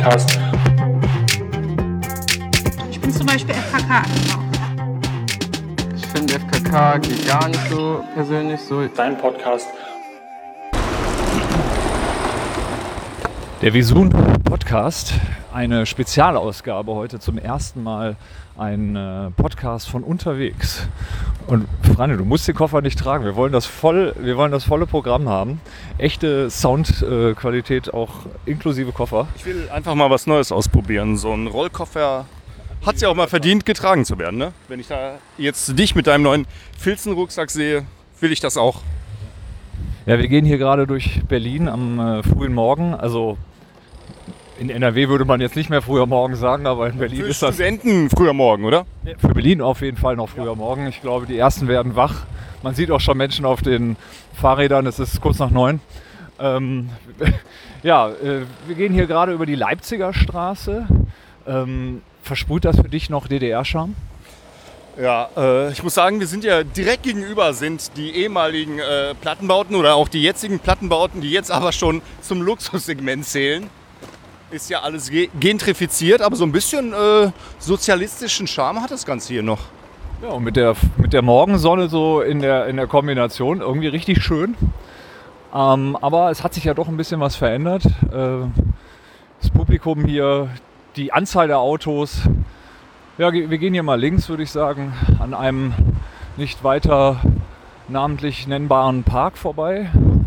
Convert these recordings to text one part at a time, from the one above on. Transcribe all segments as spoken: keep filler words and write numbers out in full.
Podcast. Ich bin zum Beispiel F K K. Ich finde F K K geht gar nicht so persönlich so. Dein Podcast. Der Visun Podcast, eine Spezialausgabe heute zum ersten Mal, ein äh, Podcast von unterwegs. Und Franne, du musst den Koffer nicht tragen. Wir wollen das voll, wir wollen das volle Programm haben. Echte Soundqualität, äh, auch inklusive Koffer. Ich will einfach mal was Neues ausprobieren. So ein Rollkoffer hat es ja auch mal verdient, getragen zu werden. Ne? Wenn ich da jetzt dich mit deinem neuen Filzenrucksack sehe, will ich das auch. Ja, wir gehen hier gerade durch Berlin am äh, frühen Morgen. Also in N R W würde man jetzt nicht mehr früher Morgen sagen, aber in Berlin Für ist das... Studenten früher Morgen, oder? Für Berlin auf jeden Fall noch früher Morgen. Ich glaube, die ersten werden wach. Man sieht auch schon Menschen auf den Fahrrädern. Es ist kurz nach neun. Ähm, ja, äh, wir gehen hier gerade über die Leipziger Straße. Ähm, versprüht das für dich noch D D R-Charme? Ja, äh, ich muss sagen, wir sind ja direkt gegenüber sind die ehemaligen äh, Plattenbauten oder auch die jetzigen Plattenbauten, die jetzt aber schon zum Luxussegment zählen. Ist ja alles ge- gentrifiziert, aber so ein bisschen äh, sozialistischen Charme hat das Ganze hier noch. Ja, und mit der, mit der Morgensonne so in der, in der Kombination irgendwie richtig schön. Ähm, aber es hat sich ja doch ein bisschen was verändert. Äh, das Publikum hier, die Anzahl der Autos. Ja, wir gehen hier mal links, würde ich sagen, an einem nicht weiter namentlich nennbaren Park vorbei.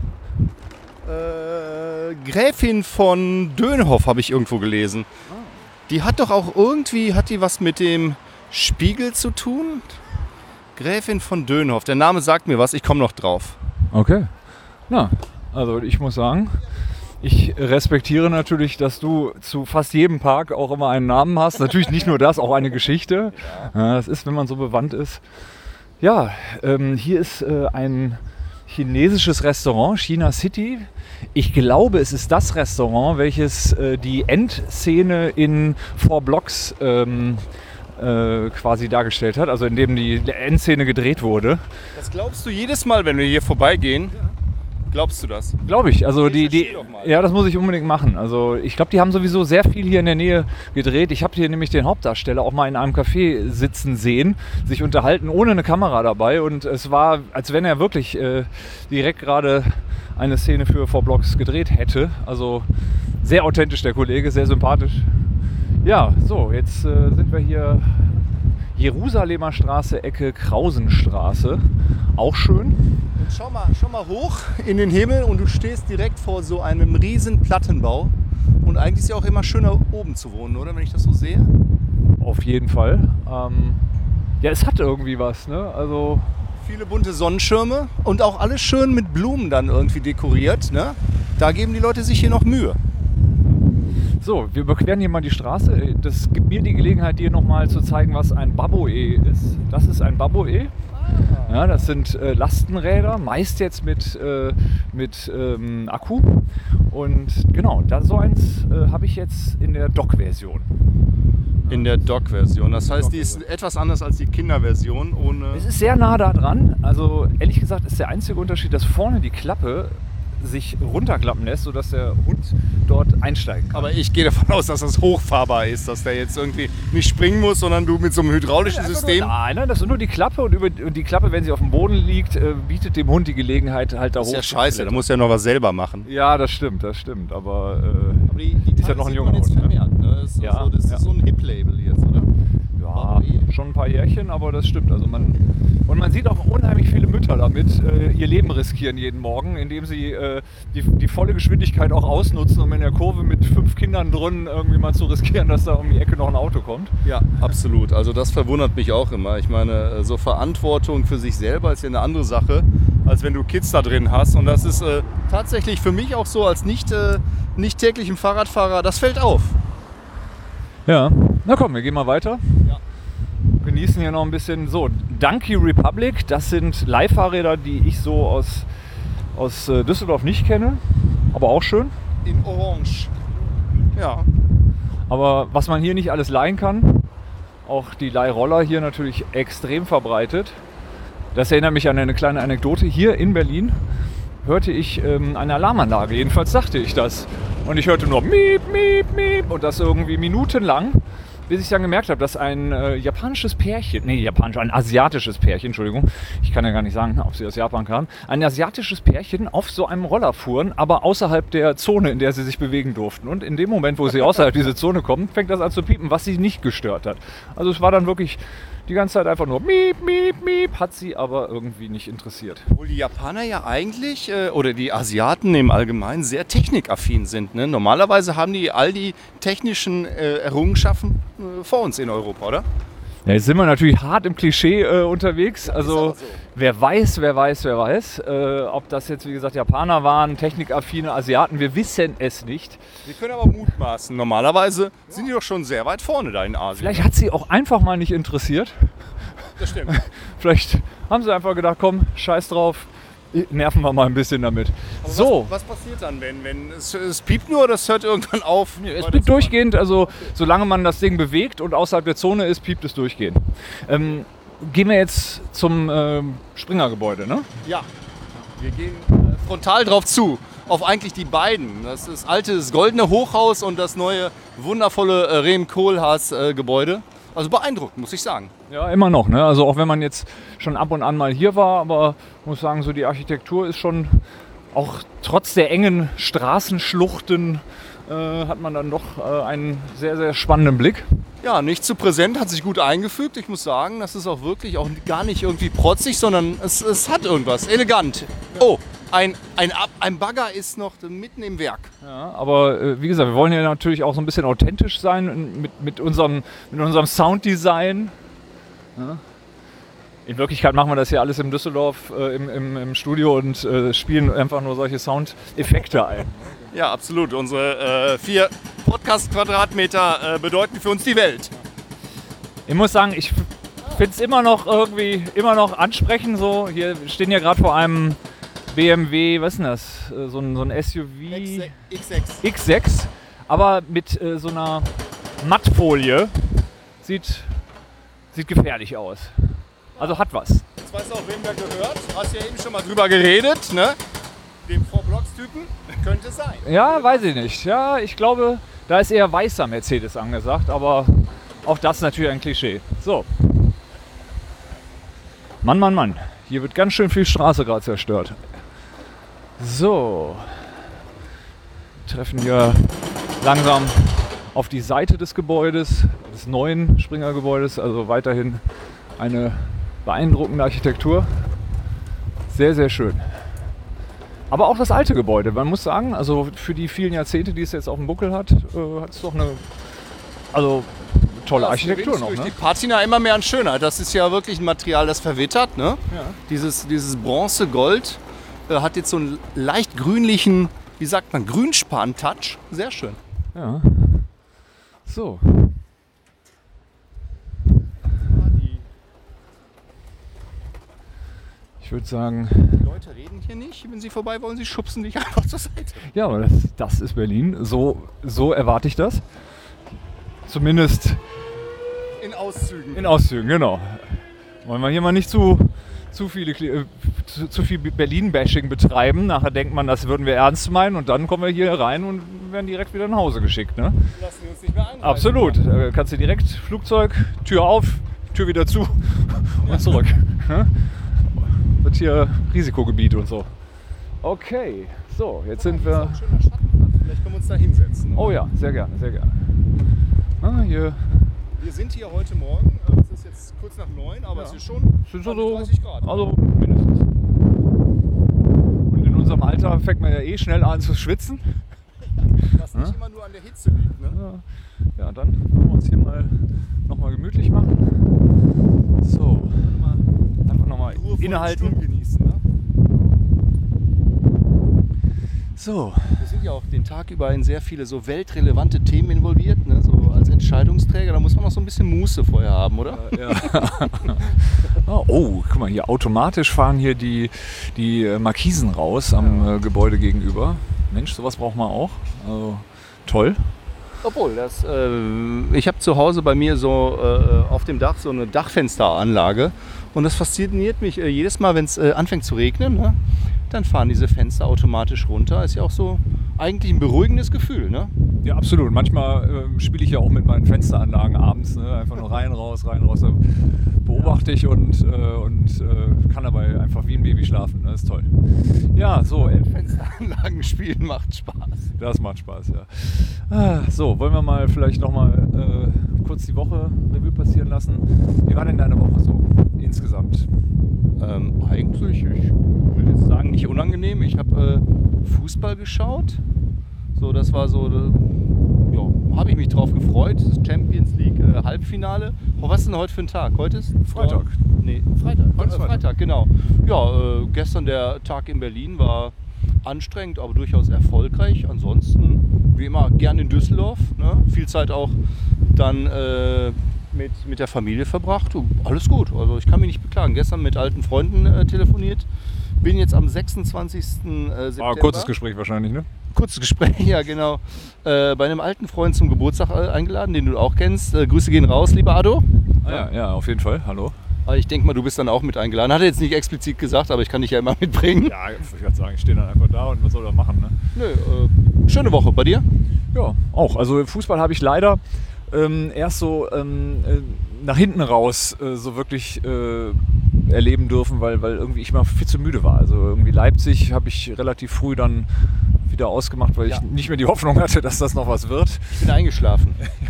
Äh, Gräfin von Dönhoff habe ich irgendwo gelesen. Die hat doch auch irgendwie, hat die was mit dem Spiegel zu tun? Gräfin von Dönhoff, der Name sagt mir was, ich komme noch drauf. Okay. Na, also ich muss sagen, ich respektiere natürlich, dass du zu fast jedem Park auch immer einen Namen hast. Natürlich nicht nur das, auch eine Geschichte. Ja, das ist, wenn man so bewandt ist. Ja, ähm, hier ist äh, ein chinesisches Restaurant, China City. Ich glaube, es ist das Restaurant, welches äh, die Endszene in Four Blocks ähm, äh, quasi dargestellt hat, also in dem die Endszene gedreht wurde. Das glaubst du jedes Mal, wenn wir hier vorbeigehen? Glaubst du das? Glaube ich. Also die, die, ja, das muss ich unbedingt machen. Also ich glaube, die haben sowieso sehr viel hier in der Nähe gedreht. Ich habe hier nämlich den Hauptdarsteller auch mal in einem Café sitzen sehen, sich unterhalten ohne eine Kamera dabei. Und es war, als wenn er wirklich äh, direkt gerade eine Szene für Four Blocks gedreht hätte. Also sehr authentisch der Kollege, sehr sympathisch. Ja, so, jetzt äh, sind wir hier Jerusalemer Straße, Ecke Krausenstraße. Auch schön. Und schau mal, schau mal hoch in den Himmel und du stehst direkt vor so einem riesen Plattenbau. Und eigentlich ist es ja auch immer schöner oben zu wohnen, oder? Wenn ich das so sehe. Auf jeden Fall. Ähm, ja, es hat irgendwie was, ne? Also viele bunte Sonnenschirme und auch alles schön mit Blumen dann irgendwie dekoriert, ne? Da geben die Leute sich hier noch Mühe. So, wir überqueren hier mal die Straße. Das gibt mir die Gelegenheit, dir nochmal zu zeigen, was ein Baboe ist. Das ist ein Baboe. Ja, das sind äh, Lastenräder, meist jetzt mit, äh, mit ähm, Akku. Und genau, da so eins äh, habe ich jetzt in der Dock-Version. In der Dock-Version. Das heißt, die ist etwas anders als die Kinderversion. Ohne Es ist sehr nah da dran. Also ehrlich gesagt ist der einzige Unterschied, dass vorne die Klappe sich runterklappen lässt, sodass der Hund dort einsteigen kann. Aber ich gehe davon aus, dass das hochfahrbar ist, dass der jetzt irgendwie nicht springen muss, sondern du mit so einem hydraulischen Ja, System... Nur, nein, nein, das ist nur die Klappe und, über, und die Klappe, wenn sie auf dem Boden liegt, äh, bietet dem Hund die Gelegenheit, halt da hoch. Das ist ja scheiße, da muss ja noch was selber machen. Ja, das stimmt, das stimmt, aber, äh, Aber die, die ist ja noch ein junger Hund. Hund, ne? Ne? Das ist, Ja, so, das ist ja. so ein Hip-Label jetzt, oder? ja, schon ein paar Jährchen, aber das stimmt. Also man, und man sieht auch unheimlich viele Mütter damit äh, ihr Leben riskieren jeden Morgen, indem sie äh, die, die volle Geschwindigkeit auch ausnutzen, um in der Kurve mit fünf Kindern drin irgendwie mal zu riskieren, dass da um die Ecke noch ein Auto kommt. Ja, absolut. Also das verwundert mich auch immer. Ich meine, so Verantwortung für sich selber ist ja eine andere Sache, als wenn du Kids da drin hast. Und das ist äh, tatsächlich für mich auch so als nicht, äh, nicht täglichen Fahrradfahrer, das fällt auf. Ja, na komm, wir gehen mal weiter. Ja. Genießen hier noch ein bisschen. So, Donkey Republic, das sind Leihfahrräder, die ich so aus, aus äh, Düsseldorf nicht kenne, aber auch schön. In Orange. Ja. Aber was man hier nicht alles leihen kann, auch die Leihroller hier natürlich extrem verbreitet. Das erinnert mich an eine kleine Anekdote. Hier in Berlin hörte ich ähm, eine Alarmanlage, jedenfalls dachte ich das. Und ich hörte nur Miep, Miep, Miep und das irgendwie minutenlang, bis ich dann gemerkt habe, dass ein äh, japanisches Pärchen, nee, japanisch, ein asiatisches Pärchen, Entschuldigung, ich kann ja gar nicht sagen, ob sie aus Japan kamen, ein asiatisches Pärchen auf so einem Roller fuhren, aber außerhalb der Zone, in der sie sich bewegen durften. Und in dem Moment, wo sie außerhalb dieser Zone kommen, fängt das an zu piepen, was sie nicht gestört hat. Also es war dann wirklich die ganze Zeit einfach nur Miep, Miep, Miep, hat sie aber irgendwie nicht interessiert. Obwohl die Japaner ja eigentlich, äh, oder die Asiaten im Allgemeinen, sehr technikaffin sind. Ne? Normalerweise haben die all die technischen äh, Errungenschaften äh, vor uns in Europa, oder? Ja, jetzt sind wir natürlich hart im Klischee äh, unterwegs. Also so. wer weiß, wer weiß, wer weiß, äh, ob das jetzt wie gesagt Japaner waren, technikaffine Asiaten, wir wissen es nicht. Wir können aber mutmaßen. Normalerweise sind die doch schon sehr weit vorne da in Asien. Vielleicht hat sie auch einfach mal nicht interessiert. Das stimmt. Vielleicht haben sie einfach gedacht, komm, scheiß drauf, nerven wir mal ein bisschen damit. Aber so. Was, was passiert dann, wenn, wenn es, es piept nur oder es hört irgendwann auf? Es piept durchgehend, also solange man das Ding bewegt und außerhalb der Zone ist, piept es durchgehend. Ähm, gehen wir jetzt zum ähm, Springergebäude, ne? Ja, wir gehen äh, frontal drauf zu. Auf eigentlich die beiden. Das ist das alte, das goldene Hochhaus und das neue, wundervolle äh, Rehm-Koolhaas-Gebäude. Also beeindruckend, muss ich sagen. Ja, immer noch, ne? Also auch wenn man jetzt schon ab und an mal hier war, aber ich muss sagen, so die Architektur ist schon, auch trotz der engen Straßenschluchten, äh, hat man dann doch äh, einen sehr, sehr spannenden Blick. Ja, nicht zu präsent, hat sich gut eingefügt. Ich muss sagen, das ist auch wirklich auch gar nicht irgendwie protzig, sondern es, es hat irgendwas. Elegant. Oh, ein, ein, ein Bagger ist noch mitten im Werk. Ja, aber äh, wie gesagt, wir wollen ja natürlich auch so ein bisschen authentisch sein mit, mit, unserem, mit unserem Sounddesign. Ja. In Wirklichkeit machen wir das hier alles in Düsseldorf äh, im, im, im Studio und äh, spielen einfach nur solche Soundeffekte ein. Ja, absolut. Unsere äh, vier Podcast-Quadratmeter äh, bedeuten für uns die Welt. Ich muss sagen, ich finde es immer noch irgendwie immer noch ansprechend. So. Hier wir stehen ja gerade vor einem B M W, was ist denn das? So ein, so ein S U V X sechs. X sechs, aber mit äh, so einer Mattfolie. Sieht, sieht gefährlich aus. Also hat was. Jetzt weißt du auch, wem der gehört. Du hast ja eben schon mal drüber geredet, ne? Dem Four-Blocks-Typen. Könnte sein. Ja, weiß ich nicht. Ja, ich glaube, da ist eher weißer Mercedes angesagt, aber auch das natürlich ein Klischee. So. Mann, Mann, Mann. Hier wird ganz schön viel Straße gerade zerstört. So. Wir treffen hier langsam auf die Seite des Gebäudes, des neuen Springergebäudes, also weiterhin eine beeindruckende Architektur. Sehr, sehr schön. Aber auch das alte Gebäude, man muss sagen, also für die vielen Jahrzehnte, die es jetzt auf dem Buckel hat, äh, hat es doch eine also, tolle ja, Architektur noch. Durch Ne? die Patina immer mehr an Schönheit. Das ist ja wirklich ein Material, das verwittert. Ne? Ja. Dieses, dieses Bronze-Gold äh, hat jetzt so einen leicht grünlichen, wie sagt man, Grünspan-Touch. Sehr schön. Ja. So. Ich würde sagen... Die Leute reden hier nicht, wenn sie vorbei wollen, sie schubsen dich einfach zur Seite. Ja, aber das, das ist Berlin. So, so erwarte ich das. Zumindest... In Auszügen. In Auszügen, genau. Wollen wir hier mal nicht zu, zu, viele, äh, zu, zu viel Berlin-Bashing betreiben. Nachher denkt man, das würden wir ernst meinen und dann kommen wir hier rein und werden direkt wieder nach Hause geschickt. Ne? Lassen wir uns nicht mehr einreißen. Absolut. Da kannst du direkt Flugzeug, Tür auf, Tür wieder zu und ja. zurück. Ne? Wird hier Risikogebiet und so. Okay, so, jetzt sind wir... Ein schöner Schattenplatz. Vielleicht können wir uns da hinsetzen. Oh ja, sehr gerne, sehr gerne. Ah, hier. Wir sind hier heute Morgen, es ist jetzt kurz nach neun, aber Ja. es ist schon Sind so so, dreißig Grad. also mindestens. Und in unserem Alter fängt man ja eh schnell an zu schwitzen. Was nicht Ja. immer nur an der Hitze liegt. Ne? Ja, ja dann wollen wir uns hier mal nochmal gemütlich machen. So, einfach nochmal innehalten. Genießen, ne? So. Wir sind ja auch den Tag über in sehr viele so weltrelevante Themen involviert, ne? So als Entscheidungsträger, da muss man noch so ein bisschen Muße vorher haben, oder? Ja. Oh, guck mal, hier automatisch fahren hier die, die Markisen raus am ja. äh, Gebäude gegenüber. Mensch, sowas braucht man auch. Also toll. Obwohl, das, äh, ich habe zu Hause bei mir so äh, auf dem Dach so eine Dachfensteranlage und das fasziniert mich äh, jedes Mal, wenn es äh, anfängt zu regnen, ne? Dann fahren diese Fenster automatisch runter. Ist ja auch so eigentlich ein beruhigendes Gefühl, ne? Ja, absolut. Manchmal ähm, spiele ich ja auch mit meinen Fensteranlagen abends, ne? Einfach nur rein, raus, rein, raus. Da beobachte ich und, äh, und äh, kann dabei einfach wie ein Baby schlafen. Das ist toll. Ja, so. Fensteranlagen spielen macht Spaß. Das macht Spaß, ja. Ah, so, wollen wir mal vielleicht nochmal äh, kurz die Woche Revue passieren lassen. Wie war denn deine Woche so insgesamt? Ähm, eigentlich, ich würde jetzt sagen, nicht unangenehm. Ich habe äh, Fußball geschaut. So, das war so, äh, ja, habe ich mich drauf gefreut. Das Champions League äh, Halbfinale. Oh, was ist denn heute für ein Tag? Heute ist Freitag. Oh, nee, Freitag. Heute ist Freitag. Freitag, genau. Ja, äh, gestern der Tag in Berlin war anstrengend, aber durchaus erfolgreich. Ansonsten, wie immer, gern in Düsseldorf. Ne? Viel Zeit auch dann äh, mit, mit der Familie verbracht. Du, alles gut, also ich kann mich nicht beklagen. Gestern mit alten Freunden äh, telefoniert. Bin jetzt am sechsundzwanzigsten September. Ah, kurzes Gespräch wahrscheinlich, ne? Kurzes Gespräch, ja genau. Äh, bei einem alten Freund zum Geburtstag äh, eingeladen, den du auch kennst. Äh, Grüße gehen raus, lieber Ado. Ah, ja, ja, auf jeden Fall. Hallo. Aber ich denke mal, du bist dann auch mit eingeladen. Hat er jetzt nicht explizit gesagt, aber ich kann dich ja immer mitbringen. Ja, ich würde sagen, ich stehe dann einfach da und was soll er machen, ne? Nö, äh, schöne Woche bei dir? Ja, auch. Also Fußball habe ich leider ähm, erst so ähm, äh, nach hinten raus äh, so wirklich äh, erleben dürfen, weil, weil irgendwie ich mal viel zu müde war. Also irgendwie Leipzig habe ich relativ früh dann wieder ausgemacht, weil Ja. ich nicht mehr die Hoffnung hatte, dass das noch was wird. Ich bin eingeschlafen.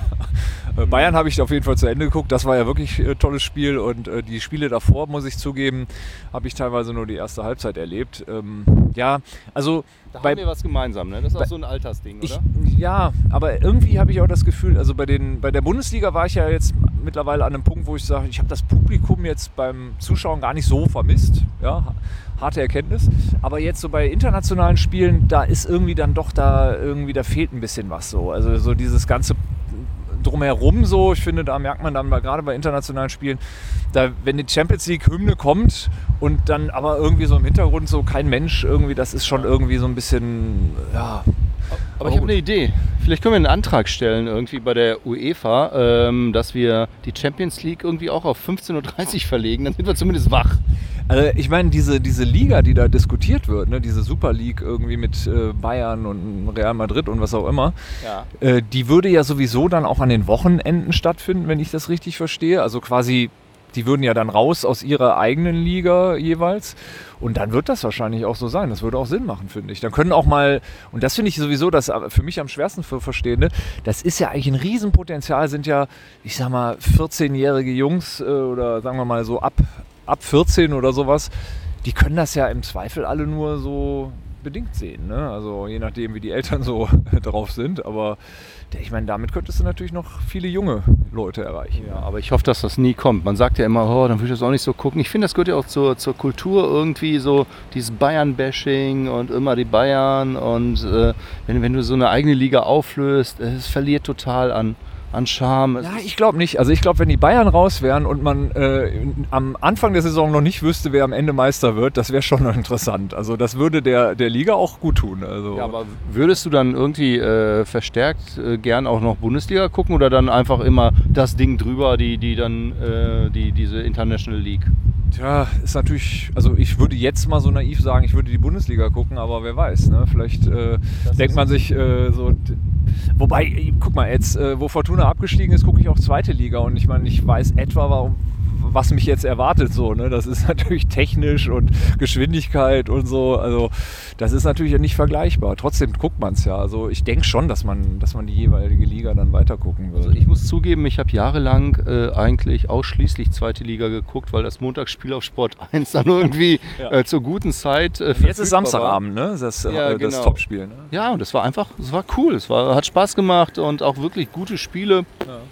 Äh, Bayern habe ich auf jeden Fall zu Ende geguckt. Das war ja wirklich ein äh, tolles Spiel und äh, die Spiele davor, muss ich zugeben, habe ich teilweise nur die erste Halbzeit erlebt. Ähm, ja, also Da bei, haben wir was gemeinsam, ne? Das ist bei- auch so ein Altersding, Ich, oder? ja, aber irgendwie habe ich auch das Gefühl, also bei, den, bei der Bundesliga war ich ja jetzt mittlerweile an einem Punkt, wo ich sage, ich habe das Publikum jetzt beim Zuschauen gar nicht so vermisst. Ja, harte Erkenntnis. Aber jetzt so bei internationalen Spielen, da ist irgendwie dann doch da, irgendwie, da fehlt ein bisschen was so. Also so dieses ganze drumherum so, ich finde, da merkt man dann mal gerade bei internationalen Spielen, da, wenn die Champions League Hymne kommt und dann aber irgendwie so im Hintergrund so kein Mensch irgendwie, das ist schon irgendwie so ein bisschen, ja. Aber ich habe eine Idee. Vielleicht können wir einen Antrag stellen irgendwie bei der UEFA, ähm, dass wir die Champions League irgendwie auch auf fünfzehn Uhr dreißig verlegen. Dann sind wir zumindest wach. Also ich meine, diese, diese Liga, die da diskutiert wird, ne, diese Super League irgendwie mit äh, Bayern und Real Madrid und was auch immer, Ja. äh, die würde ja sowieso dann auch an den Wochenenden stattfinden, wenn ich das richtig verstehe. Also quasi, die würden ja dann raus aus ihrer eigenen Liga jeweils. Und dann wird das wahrscheinlich auch so sein. Das würde auch Sinn machen, finde ich. Dann können auch mal, und das finde ich sowieso das für mich am schwersten für Verstehende, das ist ja eigentlich ein Riesenpotenzial, sind ja, ich sag mal, vierzehnjährige Jungs äh, oder sagen wir mal so ab, ab vierzehn oder sowas, die können das ja im Zweifel alle nur so bedingt sehen. Ne? Also je nachdem, wie die Eltern so drauf sind. Aber ich meine, damit könntest du natürlich noch viele junge Leute erreichen. Ja, aber ich hoffe, dass das nie kommt. Man sagt ja immer, oh, dann würde ich das auch nicht so gucken. Ich finde, das gehört ja auch zur, zur Kultur irgendwie, so dieses Bayern-Bashing und immer die Bayern. Und äh, wenn, wenn du so eine eigene Liga auflöst, es verliert total an, an Charme. Es Ja, ist- ich glaube nicht. Also ich glaube, wenn die Bayern raus wären und man äh, am Anfang der Saison noch nicht wüsste, wer am Ende Meister wird, das wäre schon noch interessant. Also das würde der, der Liga auch gut tun. Also Ja, aber würdest du dann irgendwie äh, verstärkt äh, gern auch noch Bundesliga gucken oder dann einfach immer das Ding drüber, die, die dann äh, die, diese International League? Tja, ist natürlich, also ich würde jetzt mal so naiv sagen, ich würde die Bundesliga gucken, aber wer weiß, ne? Vielleicht äh, Das denkt ist- man sich äh, so, d- wobei, äh, guck mal, jetzt, äh, wo Fortuna abgestiegen ist, gucke ich auch zweite Liga und ich meine, ich weiß etwa, warum, was mich jetzt erwartet, so, ne? Das ist natürlich technisch und Geschwindigkeit und so, also das ist natürlich nicht vergleichbar. Trotzdem guckt man es ja, also ich denke schon, dass man, dass man die jeweilige Liga dann weiter gucken wird. Also ich muss zugeben, ich habe jahrelang äh, eigentlich ausschließlich zweite Liga geguckt, weil das Montagsspiel auf Sport eins dann irgendwie Ja. äh, zur guten Zeit äh, Jetzt ist verfügbar Samstagabend, ne? Das, Ja, äh, das genau. Topspiel, ne? war. Ja, und es war einfach, es war cool, es war, hat Spaß gemacht und auch wirklich gute Spiele.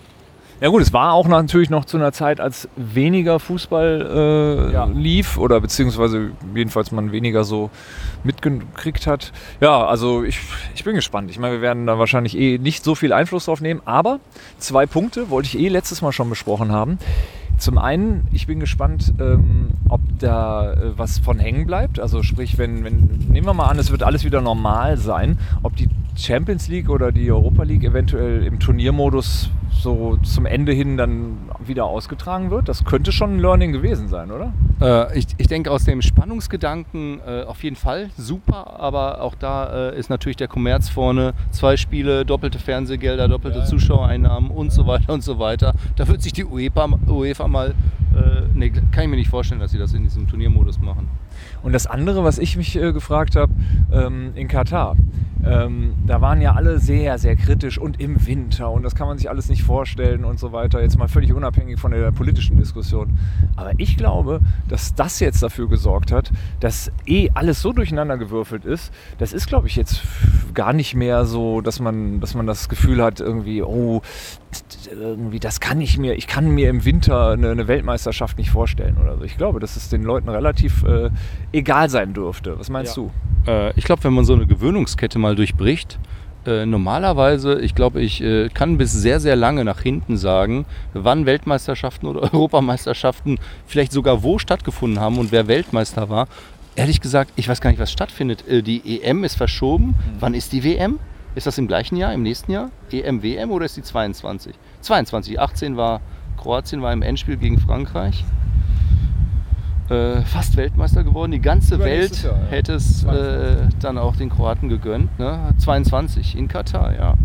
Ja gut, es war auch natürlich noch zu einer Zeit, als weniger Fußball äh, Ja. lief oder beziehungsweise jedenfalls man weniger so mitgekriegt hat. Ja, also ich, ich bin gespannt. Ich meine, wir werden da wahrscheinlich eh nicht so viel Einfluss drauf nehmen, aber zwei Punkte wollte ich eh letztes Mal schon besprochen haben. Zum einen, ich bin gespannt, ähm, ob da äh, was von hängen bleibt. Also sprich, wenn, wenn, nehmen wir mal an, es wird alles wieder normal sein, ob die Champions League oder die Europa League eventuell im Turniermodus so zum Ende hin dann wieder ausgetragen wird. Das könnte schon ein Learning gewesen sein, oder? Äh, ich, ich denke, aus dem Spannungsgedanken äh, auf jeden Fall super, aber auch da äh, ist natürlich der Kommerz vorne. Zwei Spiele, doppelte Fernsehgelder, doppelte ja, Zuschauereinnahmen und so weiter und so weiter. Da wird sich die UEFA, UEFA mal, äh, nee, kann ich mir nicht vorstellen, dass sie das in diesem Turniermodus machen. Und das andere, was ich mich äh, gefragt habe, ähm, in Katar, ähm, da waren ja alle sehr, sehr kritisch und im Winter und das kann man sich alles nicht vorstellen und so weiter, jetzt mal völlig unabhängig von der politischen Diskussion. Aber ich glaube, dass das jetzt dafür gesorgt hat, dass eh alles so durcheinander gewürfelt ist, das ist, glaube ich, jetzt gar nicht mehr so, dass man, dass man das Gefühl hat, irgendwie, oh, irgendwie, das kann ich mir, ich kann mir im Winter eine, eine Weltmeisterschaft nicht vorstellen oder so. Ich glaube, dass es den Leuten relativ äh, egal sein dürfte. Was meinst ja. du? Äh, ich glaube, wenn man so eine Gewöhnungskette mal durchbricht, äh, normalerweise, ich glaube, ich äh, kann bis sehr, sehr lange nach hinten sagen, wann Weltmeisterschaften oder Europameisterschaften vielleicht sogar wo stattgefunden haben und wer Weltmeister war. Ehrlich gesagt, ich weiß gar nicht, was stattfindet. Äh, die E M ist verschoben. Mhm. Wann ist die W M? Ist das im gleichen Jahr, im nächsten Jahr? E M, W M oder ist die zweiundzwanzig? zweiundzwanzig, achtzehn war Kroatien, war im Endspiel gegen Frankreich. Äh, fast Weltmeister geworden. Die ganze Über Welt Jahr, ja. hätte es äh, dann auch den Kroaten gegönnt. Ne? zweiundzwanzig in Katar, ja.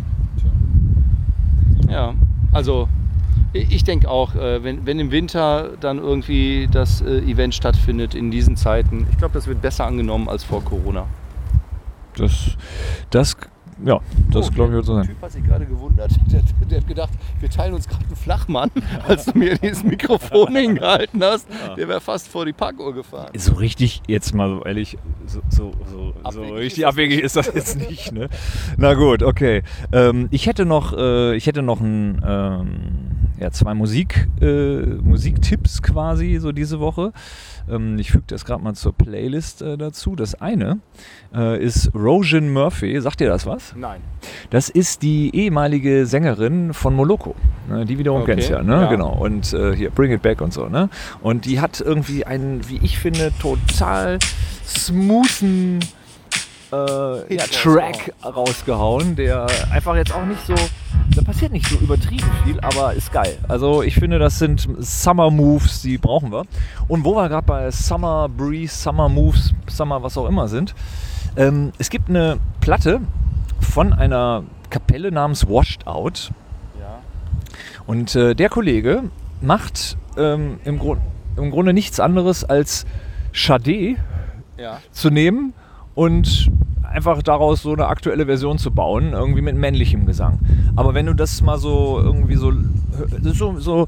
Ja, also ich denke auch, äh, wenn, wenn im Winter dann irgendwie das äh, Event stattfindet in diesen Zeiten, ich glaube, das wird besser angenommen als vor Corona. Das, das Ja, das oh, glaube ich wird so sein. Der Typ hat sich gerade gewundert, der, der hat gedacht, wir teilen uns gerade einen Flachmann, als du mir dieses Mikrofon hingehalten hast. Ja. Der wäre fast vor die Parkuhr gefahren. So richtig, jetzt mal so ehrlich, so, so, so, so richtig abwegig ist das jetzt nicht. Ne? Na gut, okay. Ähm, ich hätte noch, äh, ich hätte noch ein, ähm, ja, zwei Musik, äh, Musiktipps quasi so diese Woche. Ähm, ich füge das gerade mal zur Playlist äh, dazu. Das eine äh, ist Roisin Murphy. Sagt dir das was? Nein. Das ist die ehemalige Sängerin von Moloko. Ne, die wiederum okay. kennst du ja, ne? Ja. Genau. Und äh, hier Bring It Back und so, ne? Und die hat irgendwie einen, wie ich finde, total smoothen äh, ja, Track rausgehauen, der einfach jetzt auch nicht so, da passiert nicht so übertrieben viel, aber ist geil. Also ich finde, das sind Summer Moves, die brauchen wir. Und wo wir gerade bei Summer Breeze, Summer Moves, Summer was auch immer sind, ähm, es gibt eine Platte von einer Kapelle namens Washed Out. Ja. Und äh, der Kollege macht ähm, im, Grund, im Grunde nichts anderes als Sade ja. zu nehmen und einfach daraus so eine aktuelle Version zu bauen, irgendwie mit männlichem Gesang. Aber wenn du das mal so irgendwie so so, so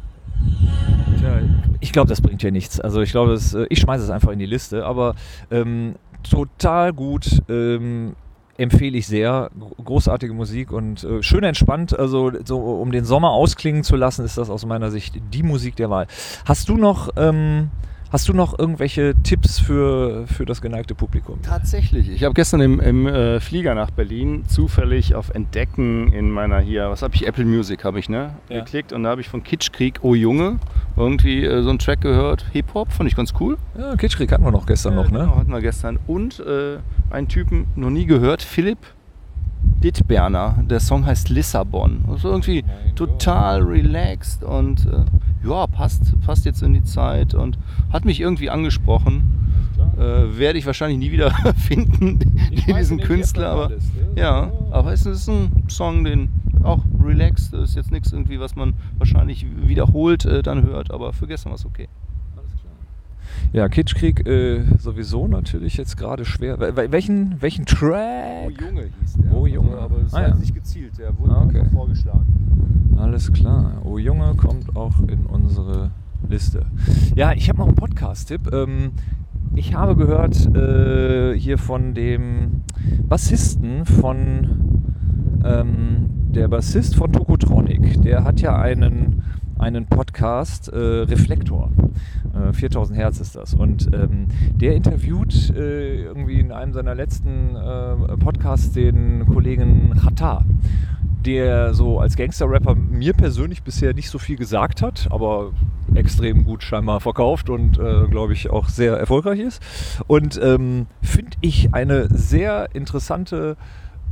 ich glaube, das bringt ja nichts. Also ich glaube, das, ich schmeiße es einfach in die Liste, aber ähm, total gut, ähm, empfehle ich sehr. Großartige Musik und äh, schön entspannt. Also so, um den Sommer ausklingen zu lassen, ist das aus meiner Sicht die Musik der Wahl. Hast du noch ähm, Hast du noch irgendwelche Tipps für, für das geneigte Publikum? Tatsächlich. Ich habe gestern im, im äh, Flieger nach Berlin zufällig auf Entdecken in meiner hier, was habe ich, Apple Music habe ich, ne? Ja. geklickt und da habe ich von Kitschkrieg, Oh Junge, irgendwie äh, so einen Track gehört. Hip-Hop, fand ich ganz cool. Ja, Kitschkrieg hatten wir noch gestern äh, noch, ne? Genau, hatten wir gestern. Und äh, einen Typen, noch nie gehört, Philipp Dittberner. Der Song heißt Lissabon. Also irgendwie mein total Gott. relaxed und äh, ja, passt, passt jetzt in die Zeit und hat mich irgendwie angesprochen. Äh, werde ich wahrscheinlich nie wieder finden, diesen Künstler. Aber, ist, ja, aber es ist ein Song, den auch relaxed, ist jetzt nichts irgendwie, was man wahrscheinlich wiederholt äh, dann hört, aber für gestern war es okay. Ja, Kitschkrieg äh, sowieso natürlich jetzt gerade schwer. Welchen, welchen Track? Oh Junge hieß der. Oh Junge. Aber es ah, war ja. nicht gezielt, der wurde ah, okay. einfach vorgeschlagen. Alles klar. Oh Junge kommt auch in unsere Liste. Ja, ich habe noch einen Podcast-Tipp. Ähm, ich habe gehört äh, hier von dem Bassisten von ähm, der Bassist von Tokotronic. Der hat ja einen einen Podcast, äh, Reflektor. Äh, viertausend Hertz ist das. Und ähm, der interviewt äh, irgendwie in einem seiner letzten äh, Podcasts den Kollegen Xatar, der so als Gangster-Rapper mir persönlich bisher nicht so viel gesagt hat, aber extrem gut scheinbar verkauft und äh, glaube ich auch sehr erfolgreich ist. Und ähm, finde ich eine sehr interessante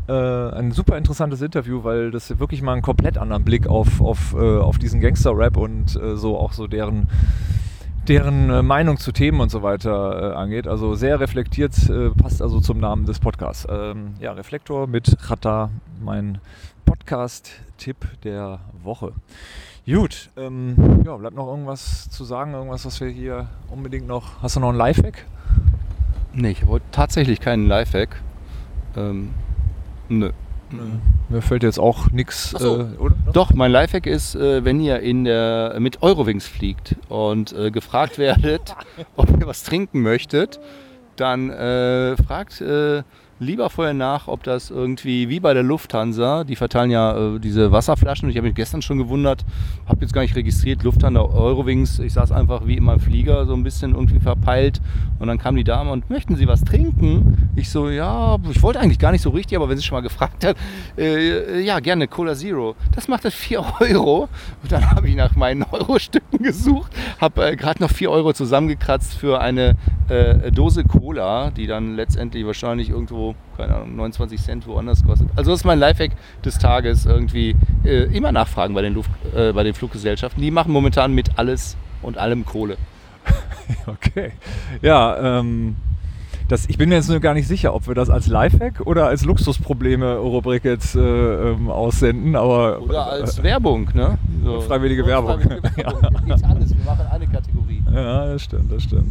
äh, ein super interessantes Interview, weil das wirklich mal einen komplett anderen Blick auf, auf, äh, auf diesen Gangster-Rap und äh, so auch so deren, deren äh, Meinung zu Themen und so weiter äh, angeht. Also sehr reflektiert, äh, passt also zum Namen des Podcasts. Ähm, ja, Reflektor mit Chata, mein Podcast-Tipp der Woche. Gut, ähm, ja, bleibt noch irgendwas zu sagen, irgendwas, was wir hier unbedingt noch... Hast du noch einen Lifehack? Nee, ich habe tatsächlich keinen Lifehack. Ähm, nö. Mir fällt jetzt auch nichts, so. äh, oder? Doch, mein Lifehack ist, äh, wenn ihr in der, mit Eurowings fliegt und äh, gefragt werdet, ob ihr was trinken möchtet, dann äh, fragt äh, lieber vorher nach, ob das irgendwie, wie bei der Lufthansa, die verteilen ja äh, diese Wasserflaschen. Und ich habe mich gestern schon gewundert, habe jetzt gar nicht registriert, Lufthansa, Eurowings, ich saß einfach wie immer im Flieger, so ein bisschen irgendwie verpeilt. Und dann kam die Dame und, möchten Sie was trinken? Ich so, ja, ich wollte eigentlich gar nicht so richtig, aber wenn sie schon mal gefragt hat, äh, ja, gerne Cola Zero. Das macht das vier Euro. Und dann habe ich nach meinen Euro-Stücken gesucht, habe äh, gerade noch vier Euro zusammengekratzt für eine äh, Dose Cola, die dann letztendlich wahrscheinlich irgendwo, keine Ahnung, neunundzwanzig Cent woanders kostet. Also das ist mein Lifehack des Tages, irgendwie äh, immer nachfragen bei den, Luft, äh, bei den Fluggesellschaften. Die machen momentan mit alles und allem Kohle. Okay. Ja, ähm, das, ich bin mir jetzt nur gar nicht sicher, ob wir das als Lifehack oder als Luxusprobleme-Rubrik jetzt äh, ähm, aussenden, aber... Oder als äh, Werbung, ne? So. Unfreiwillige Werbung. Unfreiwillige Werbung. Ja. Hier geht's alles, wir machen eine Kategorie. Ja, das stimmt, das stimmt.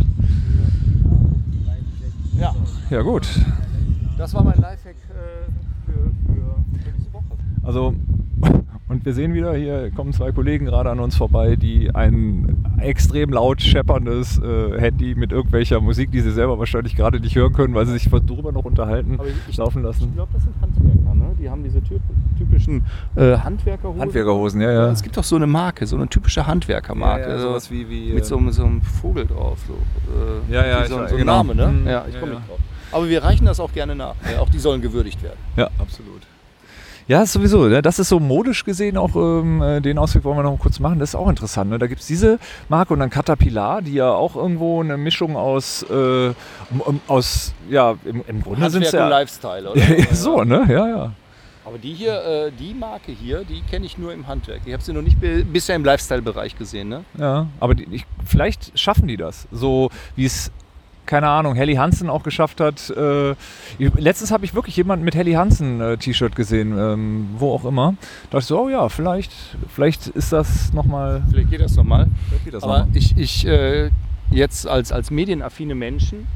Ja. Ja, gut. Das war mein Lifehack äh, für, für, für diese Woche. Also, und wir sehen wieder, hier kommen zwei Kollegen gerade an uns vorbei, die ein extrem laut schepperndes äh, Handy mit irgendwelcher Musik, die sie selber wahrscheinlich gerade nicht hören können, weil sie sich darüber noch unterhalten, Aber ich, laufen lassen. Ich glaube, das sind Handwerker, ne? Die haben diese typischen äh, Handwerkerhosen. Handwerkerhosen, ja, ja. Es gibt doch so eine Marke, so eine typische Handwerkermarke. Ja, ja, sowas wie, wie mit so, mit so einem Vogel drauf. So, äh, ja, ja, so, ich, so ein genau. Name, ne? Mhm. Ja, ich komme ja, nicht ja. drauf. Aber wir reichen das auch gerne nach. Ja, auch die sollen gewürdigt werden. Ja, absolut. Ja, sowieso. Ne? Das ist so modisch gesehen auch, ähm, den Ausweg wollen wir noch kurz machen. Das ist auch interessant. Ne? Da gibt es diese Marke und dann Caterpillar, die ja auch irgendwo eine Mischung aus, äh, um, aus ja, im, im Grunde sind es ja... und Lifestyle, oder? So, ne? Ja, ja. Aber die hier, äh, die Marke hier, die kenne ich nur im Handwerk. Ich habe sie noch nicht be- bisher im Lifestyle-Bereich gesehen, ne? Ja, aber die, ich, vielleicht schaffen die das. So wie es... keine Ahnung, Helly Hansen auch geschafft hat. Äh, letztens habe ich wirklich jemanden mit Helly Hansen äh, T-Shirt gesehen, ähm, wo auch immer. Da dachte ich so, oh ja, vielleicht, vielleicht ist das nochmal... Vielleicht geht das nochmal. Aber noch ich, ich äh, jetzt als, als medienaffine Menschen,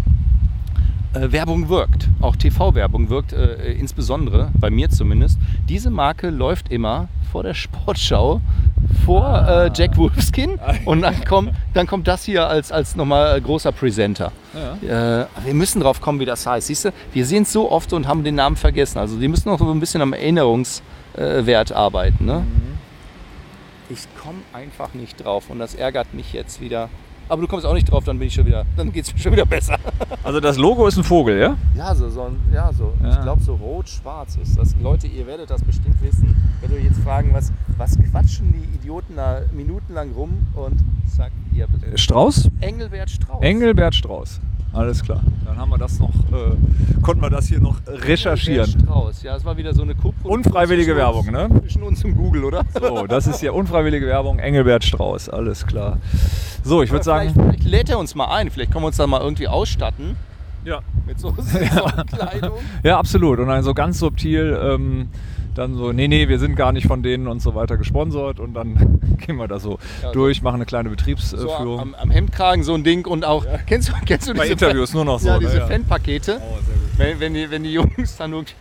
äh, Werbung wirkt. Auch T V-Werbung wirkt, äh, insbesondere, bei mir zumindest. Diese Marke läuft immer vor der Sportschau, vor ah. äh, Jack Wolfskin und dann kommt, dann kommt das hier als, als nochmal großer Presenter. Ja. Äh, wir müssen drauf kommen, wie das heißt. Siehst du, wir sehen es so oft und haben den Namen vergessen. Also die müssen noch so ein bisschen am Erinnerungswert äh, arbeiten. Ne? Mhm. Ich komme einfach nicht drauf und das ärgert mich jetzt wieder. Aber du kommst auch nicht drauf, dann bin ich schon wieder, dann geht es mir schon wieder besser. Also das Logo ist ein Vogel, ja? Ja, so, so, ja, so. Ja. Ich glaube so rot-schwarz ist das. Leute, ihr werdet das bestimmt wissen. Wenn ihr jetzt fragen, was, was quatschen die Idioten da minutenlang rum und zack, ihr habt es. Strauß? Engelbert Strauß. Engelbert Strauß. Alles klar. Dann haben wir das noch, äh, konnten wir das hier noch recherchieren. Engelbert Strauß, ja, es war wieder so eine Koproduktion. Unfreiwillige Werbung, ne? Zwischen uns und Google, oder? So, das ist hier unfreiwillige Werbung, Engelbert Strauß, alles klar. So, ich würde sagen... Vielleicht, vielleicht lädt er uns mal ein, vielleicht können wir uns da mal irgendwie ausstatten. Ja. Mit so Saisonkleidung. Ja, absolut. Und dann so ganz subtil ähm, dann so, nee, nee, wir sind gar nicht von denen und so weiter gesponsert und dann gehen wir da so ja, durch, so machen eine kleine Betriebsführung. So am, am Hemdkragen so ein Ding und auch, ja. kennst du, kennst du Bei diese Interviews Fan- nur noch so. Ja, ne? diese ja. Fanpakete, oh, sehr gut. Wenn, wenn, die, wenn die Jungs dann nur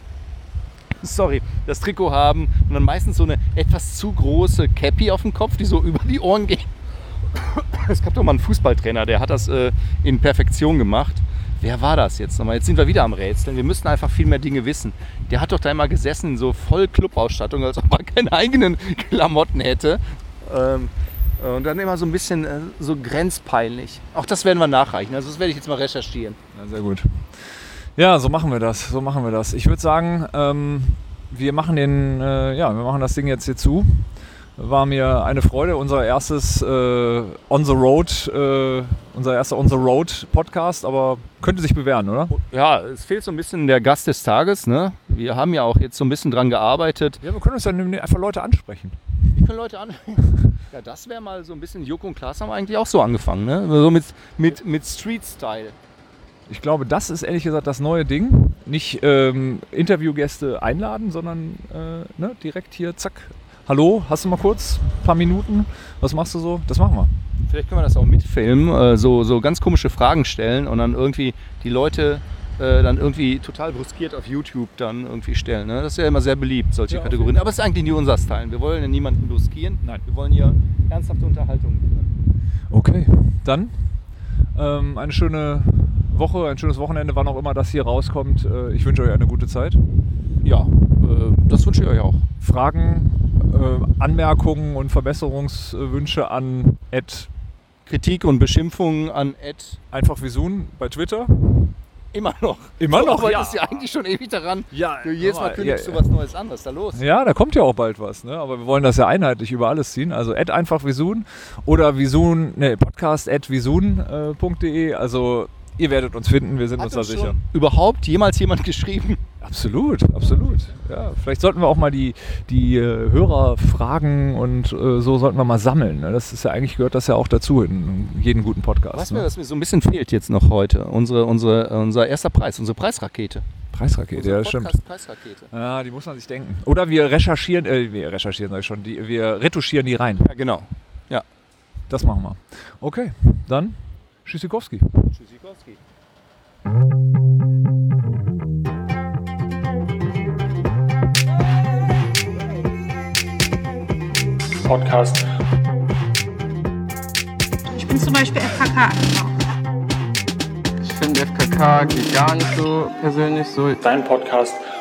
sorry, das Trikot haben und dann meistens so eine etwas zu große Cappy auf dem Kopf, die so über die Ohren geht. Es gab doch mal einen Fußballtrainer, der hat das äh, in Perfektion gemacht. Wer war das jetzt nochmal? Jetzt sind wir wieder am Rätseln. Wir müssten einfach viel mehr Dinge wissen. Der hat doch da immer gesessen in so voll Clubausstattung, als ob er keine eigenen Klamotten hätte. Ähm, und dann immer so ein bisschen äh, so grenzpeinlich. Auch das werden wir nachreichen. Also das werde ich jetzt mal recherchieren. Ja, sehr gut. Ja, so machen wir das. So machen wir das. Ich würde sagen, ähm, wir machen den, äh, ja, wir machen das Ding jetzt hier zu. War mir eine Freude, unser erstes äh, On the Road, äh, unser erster On the Road Podcast, aber könnte sich bewähren, oder? Ja, es fehlt so ein bisschen der Gast des Tages, ne? wir haben ja auch jetzt so ein bisschen dran gearbeitet. Ja, wir können uns dann einfach Leute ansprechen. Wie können Leute an? Ja, das wäre mal so ein bisschen, Joko und Klaas haben eigentlich auch so angefangen, ne? So mit, mit, mit Street-Style. Ich glaube, das ist ehrlich gesagt das neue Ding. Nicht ähm, Interviewgäste einladen, sondern äh, ne, direkt hier, zack. Hallo, hast du mal kurz ein paar Minuten? Was machst du so? Das machen wir. Vielleicht können wir das auch mitfilmen, äh, so, so ganz komische Fragen stellen und dann irgendwie die Leute äh, dann irgendwie total brüskiert auf YouTube dann irgendwie stellen. Ne? Das ist ja immer sehr beliebt, solche Ja, Kategorien. Aber es ist eigentlich nie unser Style. Wir wollen ja niemanden brüskieren. Nein. Wir wollen hier ernsthafte Unterhaltung führen. Okay, dann ähm, eine schöne Woche, ein schönes Wochenende, wann auch immer das hier rauskommt. Äh, ich wünsche euch eine gute Zeit. Ja, äh, das wünsche ich euch auch. Fragen, äh, Anmerkungen und Verbesserungswünsche an Ed Kritik und Beschimpfungen an Ed. einfach wie Soon bei Twitter. Immer noch. Immer noch, Aber ja. ist ja eigentlich schon ewig daran. Ja, Du, jedes Mal ja, kündigst ja. du was Neues an. Was ist da los? Ja, da kommt ja auch bald was, ne? Aber wir wollen das ja einheitlich über alles ziehen. Also Ed einfach Visun oder Visun, ne, Podcast at visun punkt de. Also ihr werdet uns finden, wir sind Hat uns da uns sicher. schon überhaupt jemals jemand geschrieben? Absolut, absolut. Ja, vielleicht sollten wir auch mal die, die äh, Hörer fragen und äh, so sollten wir mal sammeln. Ne? Das ist ja eigentlich, gehört das ja auch dazu in jeden guten Podcast. Weißt Ne? du, was mir so ein bisschen fehlt jetzt noch heute? Unsere, unsere, unser erster Preis, unsere Preisrakete. Preisrakete, Unsere ja, das stimmt. Podcast-Preisrakete. Ja, die muss man sich denken. Oder wir recherchieren, äh, wir recherchieren sag ich schon, die, wir retuschieren die rein. Ja, genau. Ja. Das machen wir. Okay, dann Tschüssikowski. Tschüssikowski. Podcast. Ich bin zum Beispiel F K K angekommen. Ich finde F K K geht gar nicht so persönlich so. Dein Podcast.